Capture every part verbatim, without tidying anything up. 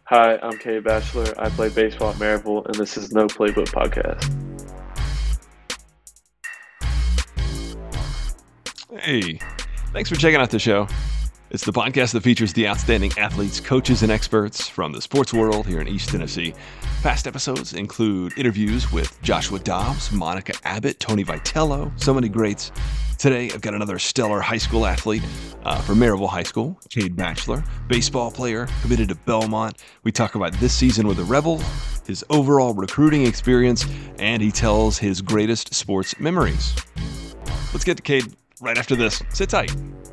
Hi, I'm Kay Batchelor. I play baseball at Maryville, and this is No Playbook Podcast. Hey, thanks for checking out the show. It's the podcast that features the outstanding athletes, coaches, and experts from the sports world here in East Tennessee. Past episodes include interviews with Joshua Dobbs, Monica Abbott, Tony Vitello, so many greats. Today, I've got another stellar high school athlete uh, from Maryville High School, Cade Batchelor, baseball player, committed to Belmont. We talk about this season with the Rebels, his overall recruiting experience, and he tells his greatest sports memories. Let's get to Cade right after this. Sit tight.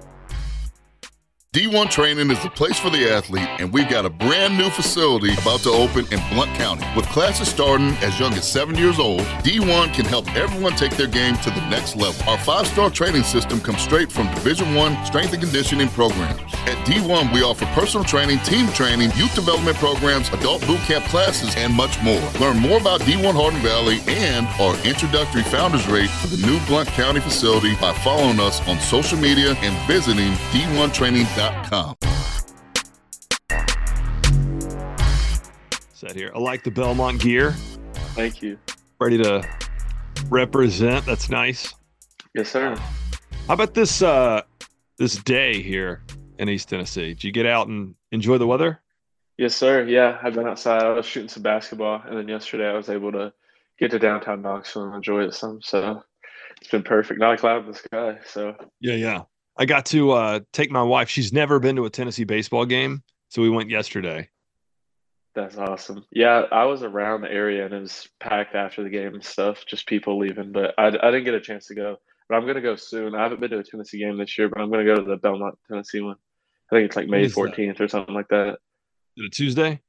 D one Training is the place for the athlete, and we've got a brand new facility about to open in Blount County. With classes starting as young as seven years old, D one can help everyone take their game to the next level. Our five-star training system comes straight from Division One strength and conditioning programs. At D one, we offer personal training, team training, youth development programs, adult boot camp classes, and much more. Learn more about D one Hardin Valley and our introductory founders rate for the new Blount County facility by following us on social media and visiting D one training dot com. Set here. I like the Belmont gear. Thank you. Ready to represent. That's nice. Yes, sir. How about this uh, this day here in East Tennessee? Did you get out and enjoy the weather? Yes, sir. Yeah, I've been outside. I was shooting some basketball, and then yesterday I was able to get to downtown Knoxville and enjoy it some. So it's been perfect. Not a cloud in the sky. So Yeah, yeah. I got to uh, take my wife. She's never been to a Tennessee baseball game, so we went yesterday. that's awesome. Yeah, I was around the area, and it was packed after the game and stuff, just people leaving. But I, I didn't get a chance to go. But I'm going to go soon. I haven't been to a Tennessee game this year, but I'm going to go to the Belmont, Tennessee one. I think it's like When May is that? fourteenth or something like that. Is it Tuesday?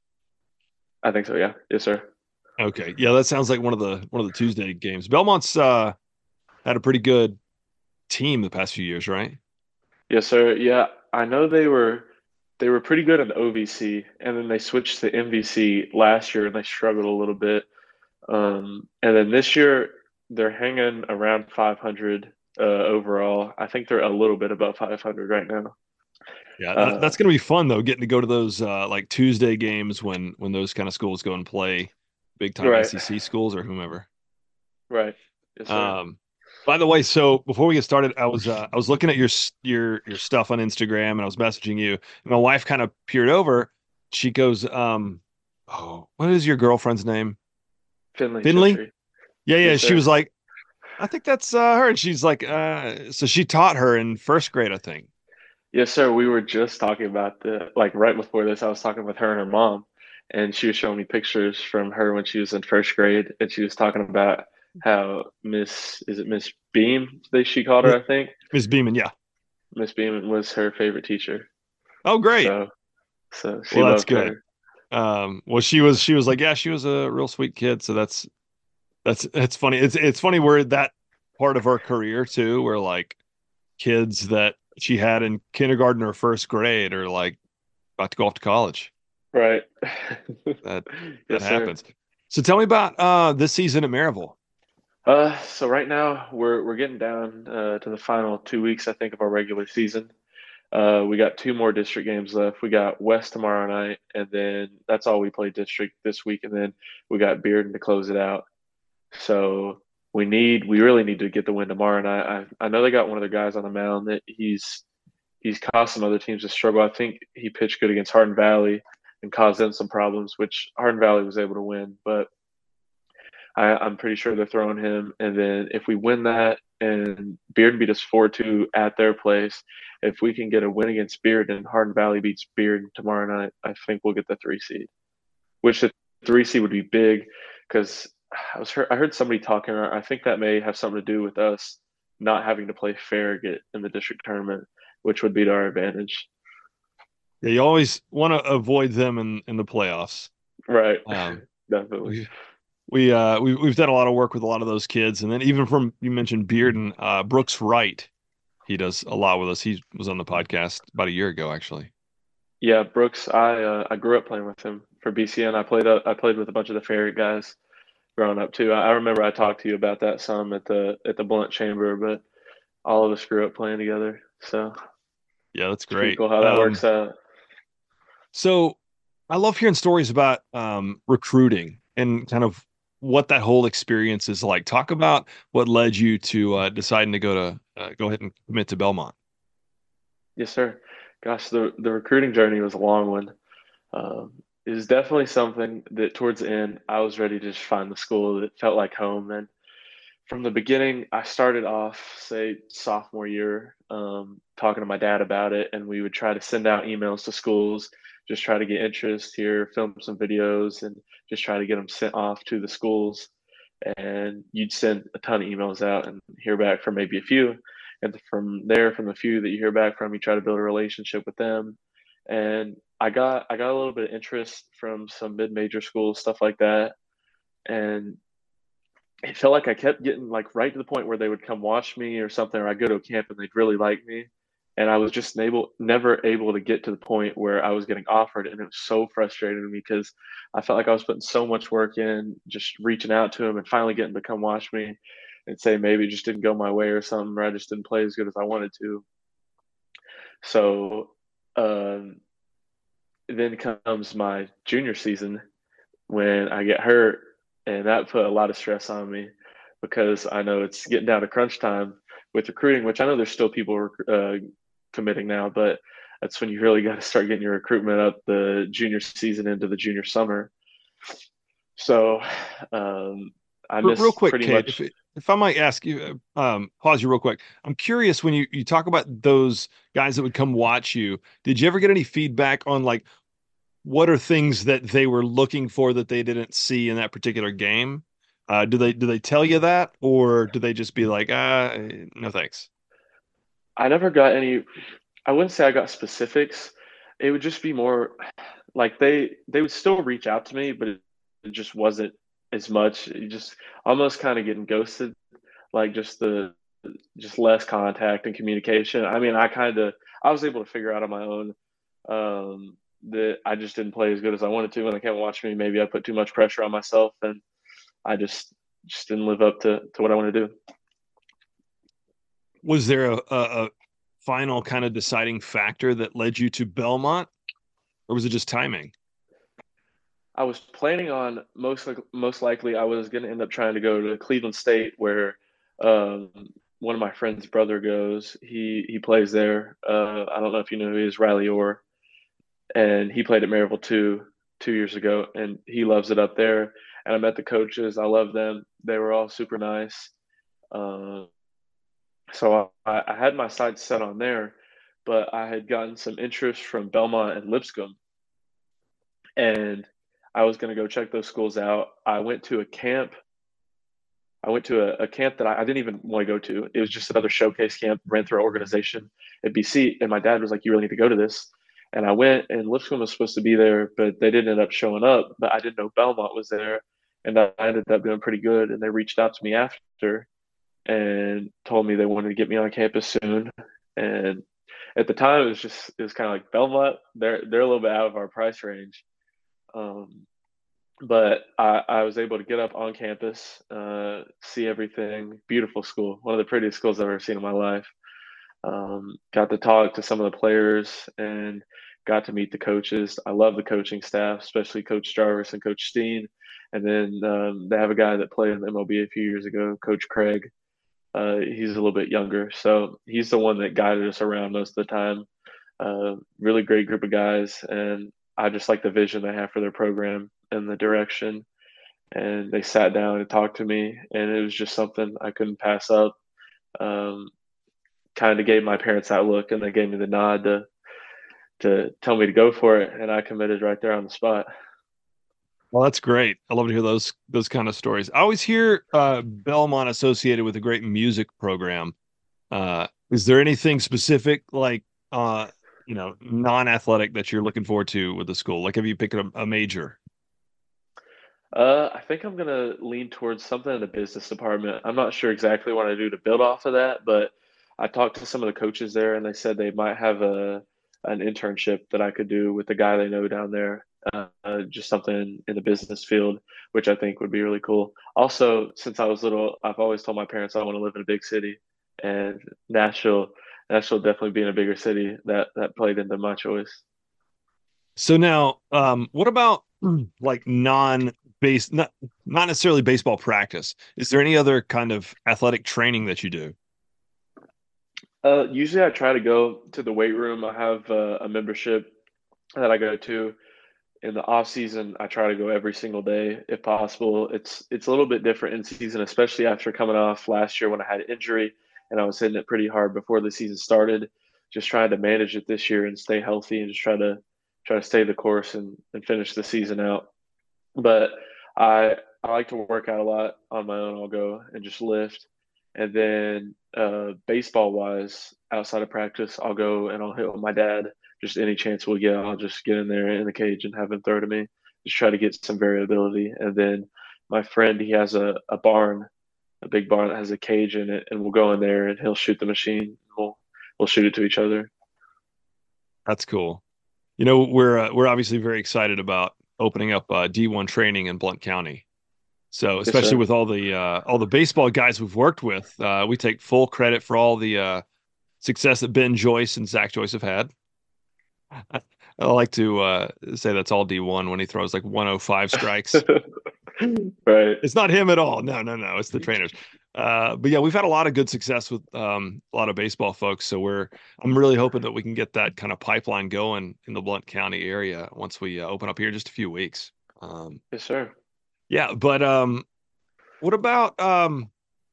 I think so. Yeah. Yes, sir. Okay. Yeah, that sounds like one of the one of the Tuesday games. Belmont's uh, had a pretty good team the past few years, right? Yes, sir. Yeah, I know they were they were pretty good in O V C, and then they switched to M V C last year, and they struggled a little bit. Um, and then this year they're hanging around five hundred uh, overall. I think they're a little bit above five hundred right now. Yeah, that, Uh, that's going to be fun though, getting to go to those uh, like Tuesday games when when those kind of schools go and play big time right, S E C schools or whomever. right. Yes, sir. Um, by the way, so before we get started, I was uh, I was looking at your s- your your stuff on Instagram and I was messaging you. And my wife kind of peered over. She goes, um, "Oh, what is your girlfriend's name? Finley Finley?" Gentry. Yeah, yeah. Yes, She sir. was like, "I think that's uh, her." And she's like, uh, "So she taught her in first grade, I think." Yes, sir. We were just talking about the like right before this. I was talking with her and her mom, and she was showing me pictures from her when she was in first grade, and she was talking about how Miss is it Miss Beam that she called her, I think. Miss Beeman, yeah. Miss Beam was her favorite teacher. Oh, great. So so she Well, that's loved good. her. Um, well, she was she was like, yeah, she was a real sweet kid. So that's that's it's funny. It's it's funny where that part of her career too, where like kids that she had in kindergarten or first grade are like about to go off to college. Right. That that Yes, sir. happens. So tell me about uh this season at Maryville. Uh, so right now we're we're getting down uh, to the final two weeks, I think, of our regular season. Uh, we got two more district games left. We got West tomorrow night, and then that's all we play district this week, and then we got Bearden to close it out. So we need, we really need to get the win tomorrow. And I, I, I know they got one of their guys on the mound that he's he's caused some other teams to struggle. I think he pitched good against Hardin Valley and caused them some problems, which Hardin Valley was able to win. But I, I'm pretty sure they're throwing him. And then if we win that and Bearden beat us four two at their place, if we can get a win against Bearden and Hardin Valley beats Bearden tomorrow night, I think we'll get the three seed, which the three seed would be big because I was heard, I heard somebody talking. I think that may have something to do with us not having to play Farragut in the district tournament, which would be to our advantage. Yeah, you always want to avoid them in in the playoffs. Right. Um, Definitely. we we uh we we've done a lot of work with a lot of those kids, and then even from you mentioned Bearden, uh, Brooks Wright, he does a lot with us. He was on the podcast about a year ago, actually. Yeah, Brooks. I uh, I grew up playing with him for B C N. I played uh, I played with a bunch of the Farragut guys growing up too. I, I remember I talked to you about that some at the at the Blunt Chamber, but all of us grew up playing together. So Yeah, that's it's pretty great. cool how that Um, works out. so I love hearing stories about um, recruiting and kind of what that whole experience is like. Talk about what led you to uh, deciding to go to uh, go ahead and commit to Belmont. Yes, sir. Gosh, the the recruiting journey was a long one. Um, it was definitely something that towards the end I was ready to just find the school that felt like home. And from the beginning, I started off, say, sophomore year, um, talking to my dad about it, and we would try to send out emails to schools, just try to get interest here, film some videos, and just try to get them sent off to the schools. And you'd send a ton of emails out and hear back from maybe a few. And from there, from the few that you hear back from, you try to build a relationship with them. And I got I got a little bit of interest from some mid-major schools, stuff like that. And it felt like I kept getting like right to the point where they would come watch me or something, or I'd go to a camp and they'd really like me. And I was just able, never able to get to the point where I was getting offered. And it was so frustrating to me because I felt like I was putting so much work in, just reaching out to them and finally getting to come watch me and say maybe it just didn't go my way or something, or I just didn't play as good as I wanted to. So um, then comes my junior season when I get hurt, and that put a lot of stress on me because I know it's getting down to crunch time with recruiting, which I know there's still people uh, committing now, but that's when you really got to start getting your recruitment up the junior season into the junior summer. So um, I R- Real missed quick, pretty Kate, if much. it, if I might ask you, uh, um, pause you real quick. I'm curious when you you talk about those guys that would come watch you. Did you ever get any feedback on like what are things that they were looking for that they didn't see in that particular game? Uh, do they do they tell you that, or do they just be like, ah, no thanks? I never got any. I wouldn't say I got specifics. It would just be more like they they would still reach out to me, but it, it just wasn't as much. It just almost kind of getting ghosted, like just the just less contact and communication. I mean, I kind of I was able to figure out on my own um, that I just didn't play as good as I wanted to when they came and watched me. Maybe I put too much pressure on myself, and I just just didn't live up to to what I want to do. Was there a, a, a final kind of deciding factor that led you to Belmont, or was it just timing? I was planning on most like, most likely I was going to end up trying to go to Cleveland State, where um, one of my friend's brother goes. He he plays there. Uh, I don't know if you know who he is, Riley Orr, and he played at Maryville two two years ago, and he loves it up there. And I met the coaches. I love them. They were all super nice. Uh, so I, I had my sights set on there, but I had gotten some interest from Belmont and Lipscomb, and I was going to go check those schools out. I went to a camp. I went to a, a camp that I, I didn't even want to go to. It was just another showcase camp ran through our organization at B C. And my dad was like, "You really need to go to this." And I went, and Lipscomb was supposed to be there, but they didn't end up showing up. But I didn't know Belmont was there, and I ended up doing pretty good. And they reached out to me after and told me they wanted to get me on campus soon. And at the time, it was just it was kind of like Belmont. They're they're a little bit out of our price range. Um, but I, I was able to get up on campus, uh, see everything. Beautiful school, one of the prettiest schools I've ever seen in my life. Um, got to talk to some of the players and got to meet the coaches. I love the coaching staff, especially Coach Jarvis and Coach Steen. And then um, they have a guy that played in the M L B a few years ago, Coach Craig. Uh, he's a little bit younger, so he's the one that guided us around most of the time. Uh, really great group of guys, and I just like the vision they have for their program and the direction. And they sat down and talked to me, and it was just something I couldn't pass up. Um, Kind of gave my parents that look, and they gave me the nod to to tell me to go for it, and I committed right there on the spot. Well, that's great. I love to hear those those kind of stories. I always hear uh, Belmont associated with a great music program. Uh, is there anything specific, like uh, you know, non-athletic that you're looking forward to with the school? Like, have you picked a, a major? Uh, I think I'm gonna lean towards something in the business department. I'm not sure exactly what I do to build off of that, but I talked to some of the coaches there, and they said they might have a an internship that I could do with the guy they know down there. Uh, uh, just something in the business field, which I think would be really cool. Also, since I was little, I've always told my parents I want to live in a big city, and Nashville, Nashville definitely being a bigger city that that played into my choice. So now, um, what about mm, like non-base, not not necessarily baseball practice? Is there any other kind of athletic training that you do? Uh, usually I try to go to the weight room. I have uh, a membership that I go to. In the off season, I try to go every single day if possible. It's it's a little bit different in season, especially after coming off last year when I had an injury and I was hitting it pretty hard before the season started. Just trying to manage it this year and stay healthy and just try to try to stay the course and, and finish the season out. But I I like to work out a lot on my own. I'll go and just lift. And then uh, baseball wise, outside of practice, I'll go and I'll hit with my dad. Just any chance we'll get, I'll just get in there in the cage and have him throw to me. Just try to get some variability. And then my friend, he has a, a barn, a big barn that has a cage in it, and we'll go in there and he'll shoot the machine. We'll we'll shoot it to each other. That's cool. You know, we're uh, we're obviously very excited about opening up uh, D one training in Blount County. So, Yes, especially sir. with all the uh, all the baseball guys we've worked with, uh, we take full credit for all the uh, success that Ben Joyce and Zach Joyce have had. I like to uh, say that's all D one when he throws like one oh five strikes. Right. It's not him at all. No, no, no. It's the trainers. Uh, but yeah, we've had a lot of good success with um, a lot of baseball folks. So we're I'm really hoping that we can get that kind of pipeline going in the Blount County area once we uh, open up here in just a few weeks. Um, Yes, sir. yeah, but um, what about um,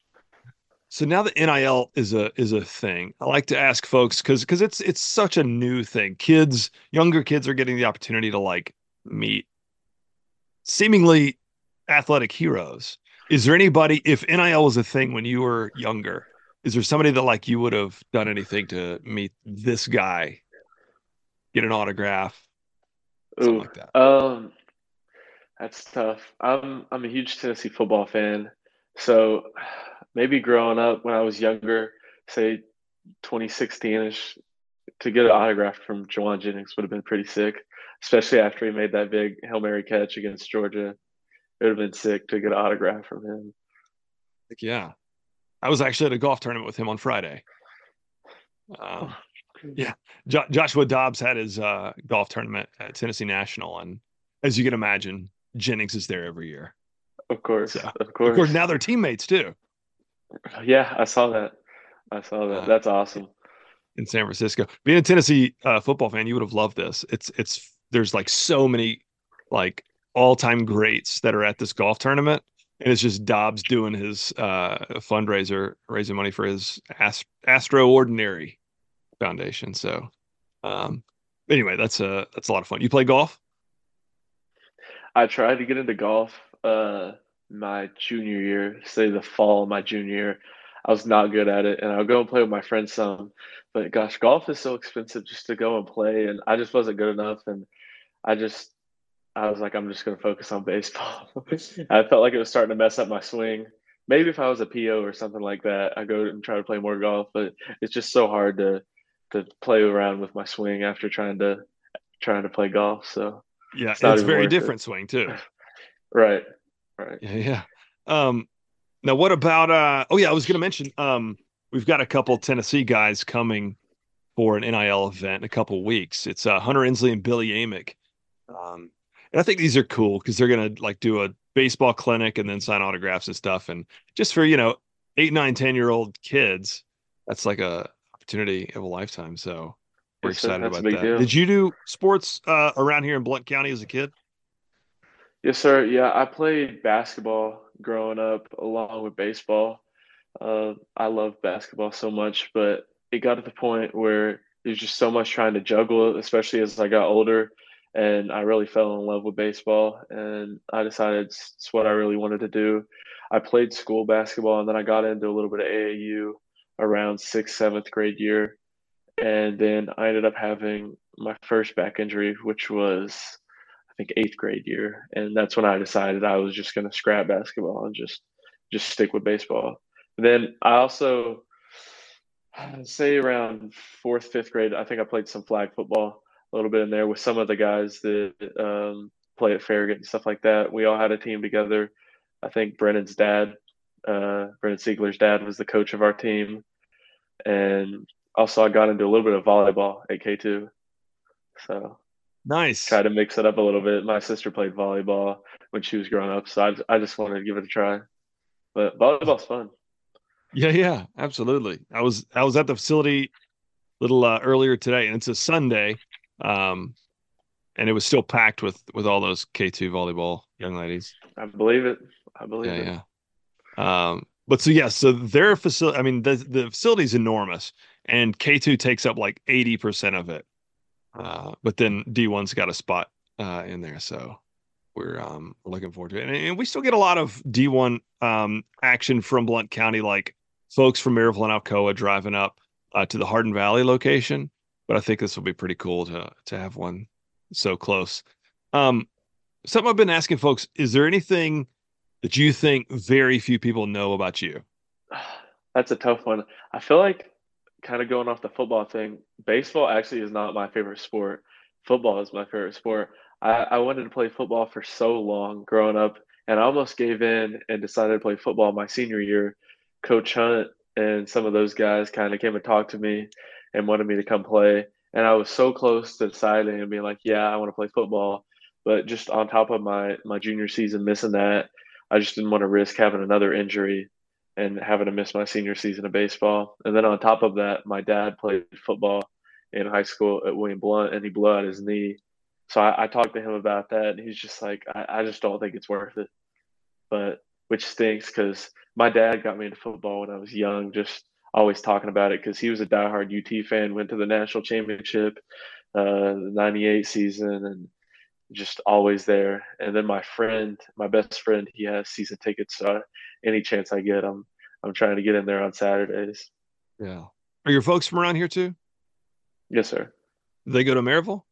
so now that N I L is a is a thing, I like to ask folks because because it's it's such a new thing. Kids, younger kids are getting the opportunity to like meet seemingly athletic heroes. Is there anybody, if N I L was a thing when you were younger, is there somebody that like you would have done anything to meet this guy, get an autograph, something Ooh. like that? Um, That's tough. I'm I'm a huge Tennessee football fan. So maybe growing up when I was younger, say twenty sixteen-ish, to get an autograph from Jawan Jennings would have been pretty sick, especially after he made that big Hail Mary catch against Georgia. It would have been sick to get an autograph from him. Like, yeah. I was actually at a golf tournament with him on Friday. Oh, Um, yeah. Jo- Joshua Dobbs had his uh, golf tournament at Tennessee National. And as you can imagine, Jennings is there every year. of course, So, of of course, course. now they're teammates too. Yeah, I saw that. I saw that. Uh, That's awesome. in San Francisco. Being a Tennessee uh, football fan, you would have loved this. It's it's there's like so many like all-time greats that are at this golf tournament, and it's just Dobbs doing his uh, fundraiser, raising money for his Ast- Astro Ordinary Foundation. So, um, anyway, that's a that's a lot of fun. You play golf? I tried to get into golf uh my junior year, say the fall of my junior year. I was not good at it, and I'll go and play with my friends some. But gosh, golf is so expensive just to go and play, and I just wasn't good enough. And I just, I was like, I'm just going to focus on baseball. I felt like it was starting to mess up my swing. Maybe if I was a P O or something like that, I go and try to play more golf. But it's just so hard to to play around with my swing after trying to trying to play golf. So Yeah, it's not it's even very worth it. different swing too. Right. Right. Yeah, yeah. Um, now what about uh? Oh yeah, I was going to mention um, we've got a couple Tennessee guys coming for an N I L event in a couple weeks. It's uh, Hunter Inslee and Billy Amick. Um, and I think these are cool because they're gonna like do a baseball clinic and then sign autographs and stuff. And just for you know eight, nine, ten year old kids, that's like a opportunity of a lifetime. So we're Yes, sir. excited That's a about big that. deal. Did you do sports uh, around here in Blount County as a kid? Yes, sir. Yeah, I played basketball growing up along with baseball. Uh, I love basketball so much, but it got to the point where there's just so much trying to juggle, especially as I got older. And I really fell in love with baseball, and I decided it's, it's what I really wanted to do. I played school basketball, and then I got into a little bit of A A U around sixth, seventh grade year. And then I ended up having my first back injury, which was, I think, eighth grade year. And that's when I decided I was just going to scrap basketball and just just stick with baseball. Then I also say around fourth, fifth grade, I think I played some flag football a little bit in there with some of the guys that um, play at Farragut and stuff like that. We all had a team together. I think Brennan's dad, uh, Brennan Siegler's dad, was the coach of our team, and also I got into a little bit of volleyball at K two. So Nice. Try to mix it up a little bit. My sister played volleyball when she was growing up, so I I just wanted to give it a try. But volleyball's fun. Yeah, yeah, absolutely. I was I was at the facility a little uh, earlier today, and it's a Sunday, um, and it was still packed with with all those K two volleyball young ladies. I believe it. I Yeah, believe it. yeah. Um, but so yeah, so their facility, I mean, the the facility is enormous, and K two takes up like eighty percent of it. Uh, but then D one's got a spot uh in there, so we're um we're looking forward to it. And, and we still get a lot of D one um action from Blount County, like folks from Maryville and Alcoa driving up uh, to the Hardin Valley location. But I think this will be pretty cool to to have one so close. Um, something I've been asking folks, is there anything that you think very few people know about you? That's a tough one. I feel like kind of going off the football thing, baseball actually is not my favorite sport. Football is my favorite sport. I, I wanted to play football for so long growing up, and I almost gave in and decided to play football my senior year. Coach Hunt and some of those guys kind of came and talked to me and wanted me to come play. And I was so close to deciding and being like, yeah, I want to play football. But just on top of my my junior season missing that, I just didn't want to risk having another injury and having to miss my senior season of baseball. And then on top of that, my dad played football in high school at William Blount, and he blew out his knee. So I, I talked to him about that, and he's just like, I, I just don't think it's worth it. But which stinks because my dad got me into football when I was young, just always talking about it because he was a diehard U T fan, went to the national championship, uh, the ninety-eight season, and just always there. And then my friend, my best friend, he has season tickets. So any chance I get, I'm I'm trying to get in there on Saturdays. Yeah. Are your folks from around here too? Yes, sir. Do they go to Maryville?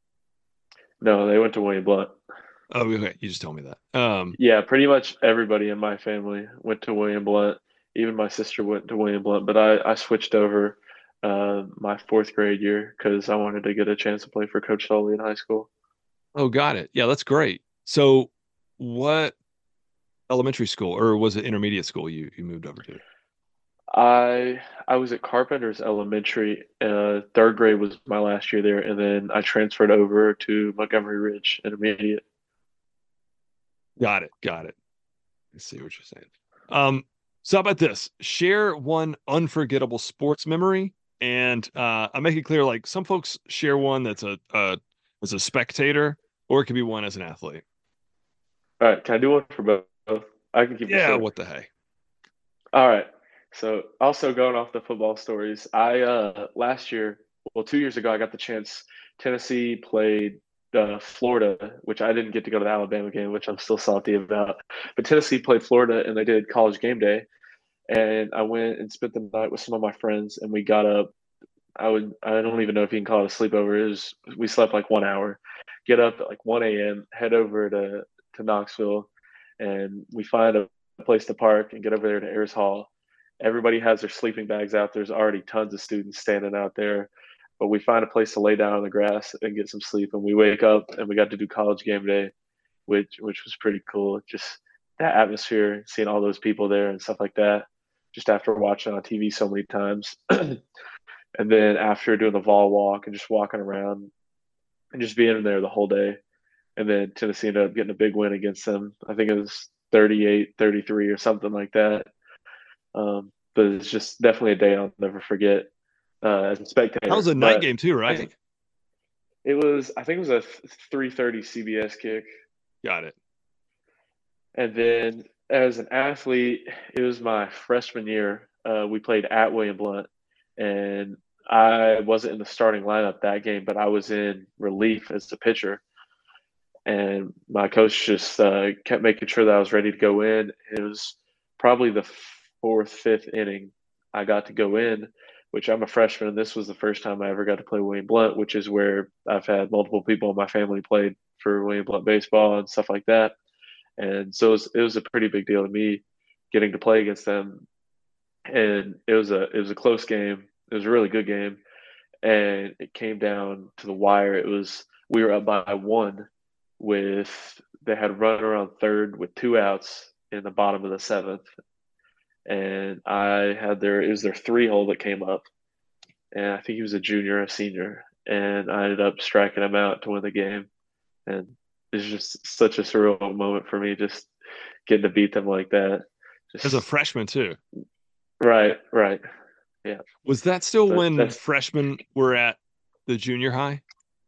No, they went to William Blount. Oh, okay. You just told me that. Um, Yeah, pretty much everybody in my family went to William Blount. Even my sister went to William Blount, but I, I switched over uh, my fourth grade year because I wanted to get a chance to play for Coach Sully in high school. oh, got it. Yeah, that's great. So, what elementary school or was it intermediate school you you moved over to? I I was at Carpenter's Elementary. Uh, third grade was my last year there, and then I transferred over to Montgomery Ridge Intermediate. Got it. Got it. I see what you're saying. Um, so how about this? Share one unforgettable sports memory, and uh, I make it clear like some folks share one that's a, a as a spectator, or it could be one as an athlete. All right, can I do one for both? I can keep it Yeah, short. what the heck? All right. So also going off the football stories, I uh last year, well, two years ago, I got the chance. Tennessee played uh, Florida, which I didn't get to go to the Alabama game, which I'm still salty about. But Tennessee played Florida, and they did college game day, and I went and spent the night with some of my friends, and we got up. I would I don't even know if you can call it a sleepover. It was we slept like one hour, get up at like one a m, head over to to Knoxville, and we find a place to park and get over there to Ayers Hall. Everybody has their sleeping bags out. There's already tons of students standing out there, but we find a place to lay down on the grass and get some sleep. And we wake up and we got to do college game day, which which was pretty cool. Just that atmosphere, seeing all those people there and stuff like that. Just after watching on T V so many times. And then after doing the vol walk and just walking around and just being in there the whole day. And then Tennessee ended up getting a big win against them. I think it was thirty-eight, thirty-three or something like that. Um, but it's just definitely a day I'll never forget uh, as a That was spectator. a night But game too, as a, right? it was, I think it was a three thirty C B S kick. Got it. And then as an athlete, it was my freshman year. Uh, we played at William Blount, and I wasn't in the starting lineup that game, but I was in relief as the pitcher. And my coach just uh, kept making sure that I was ready to go in. It was probably the fourth, fifth inning I got to go in, which I'm a freshman. And this was the first time I ever got to play William Blount, which is where I've had multiple people in my family played for William Blount baseball and stuff like that. And so it was, it was a pretty big deal to me getting to play against them. And it was a it was a close game. It was a really good game, and it came down to the wire. It was we were up by one with they had run around third with two outs in the bottom of the seventh, and I had their it was their three hole that came up, and I think he was a junior, a senior, and I ended up striking him out to win the game. and it's just such a surreal moment for me, just getting to beat them like that. Just, As a freshman too. Right, right. Yeah. Was that still But when that's- freshmen were at the junior high?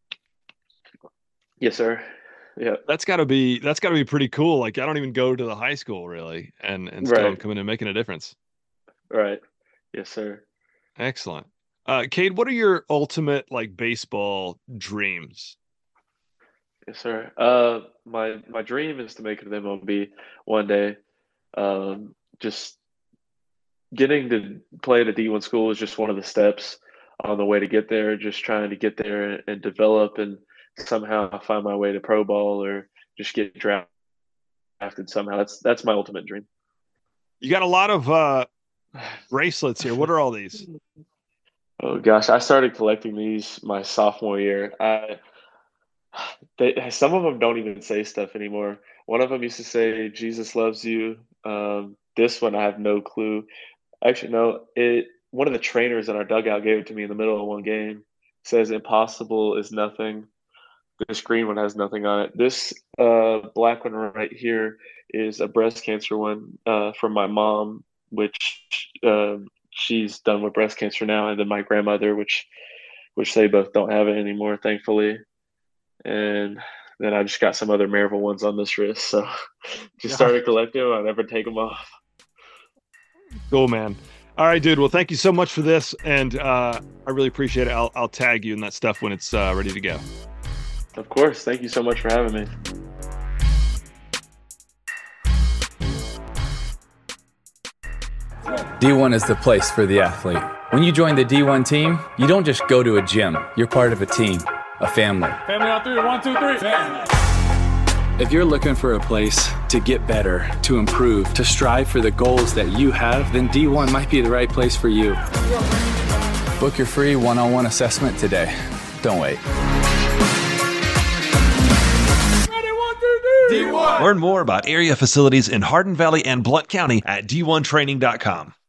Yes, sir. Yeah. That's gotta be that's gotta be pretty cool. Like I don't even go to the high school really, and and still I'm Right. coming and making a difference. Right. Yes, sir. Excellent. Uh, Cade, what are your ultimate like baseball dreams? Yes, sir. Uh, my my dream is to make it to the M L B one day. Um, just getting to play at a D one school is just one of the steps on the way to get there. Just trying to get there and, and develop and somehow find my way to pro ball or just get drafted somehow. That's that's my ultimate dream. You got a lot of uh, bracelets here. What are all these? Oh gosh, I started collecting these my sophomore year. I they some of them don't even say stuff anymore. One of them used to say "Jesus loves you." Um, this one I have no clue. Actually, no. It one of the trainers in our dugout gave it to me in the middle of one game. It says "Impossible is nothing." This green one has nothing on it. This uh, black one right here is a breast cancer one uh, from my mom, which uh, she's done with breast cancer now, and then my grandmother, which which they both don't have it anymore, thankfully. And then I just got some other Maryville ones on this wrist, so just started collecting them. I never take them off. Cool, man. All right, dude. Well, thank you so much for this, and uh, I really appreciate it. I'll I'll tag you in that stuff when it's uh, ready to go. Of course. Thank you so much for having me. D one is the place for the athlete. When you join the D one team, you don't just go to a gym. You're part of a team, a family. Family on three. One, two, three. Family. If you're looking for a place to get better, to improve, to strive for the goals that you have, then D one might be the right place for you. Book your free one-on-one assessment today. Don't wait. D one. Learn more about area facilities in Hardin Valley and Blount County at D one training dot com.